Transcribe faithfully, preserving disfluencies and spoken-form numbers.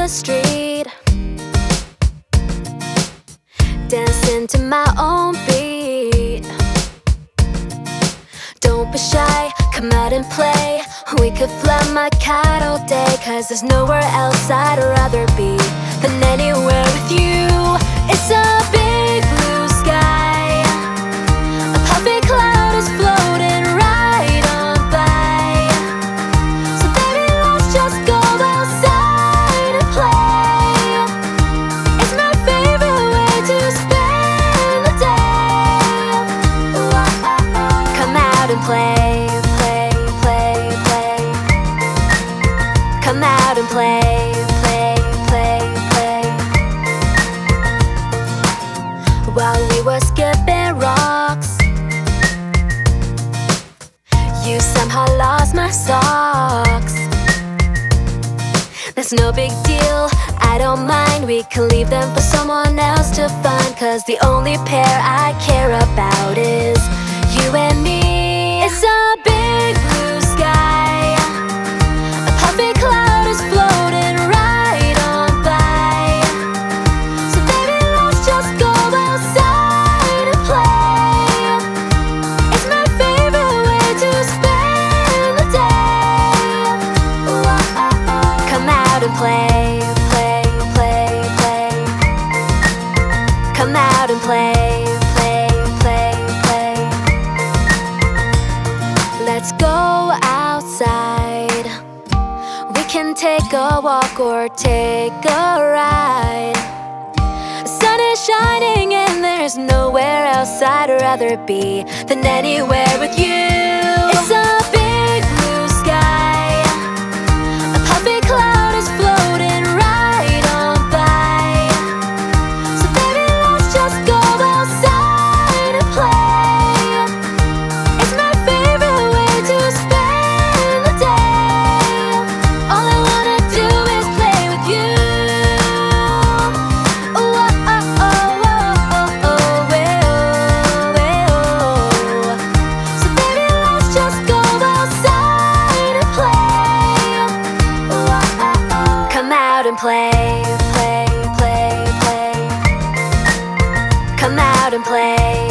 street, dancing to my own beat. Don't be shy, come out and play. We could fly my kite all day, cause there's nowhere else I'd rather be than anywhere with you. It's a big blue sky, a puffy cloud is floating right on by. So baby, let's just go outside and play. It's my favorite way to spend the day. Come out and play, play, play, play. Come out and play, play, play, play. While we were skipping rocks, you somehow lost my socks. That's no big deal, I don't mind. We can leave them for someone else to find, cause the only pair I care about is you and me. It's a big blue sky, a puffy cloud is floating right on by. So baby, let's just go outside and play. It's my favorite way to spend the day. Come out and play, play, play, play. Come out and play, play, play, play. Let's go outside. We can take a walk or take a ride. The sun is shining and there's nowhere else I'd rather be than anywhere with you. It's a big blue sky, a puffy cloud is floating right on by. So baby, let's just go outside and play. It's my favorite way to spend the day. All I wanna do is play with you. Oh, oh, oh, oh, oh, oh, oh, eh, oh, eh, oh. So baby, let's just go outside and play. Oh, oh, oh. Come out and play, play, play, play. Come out and play.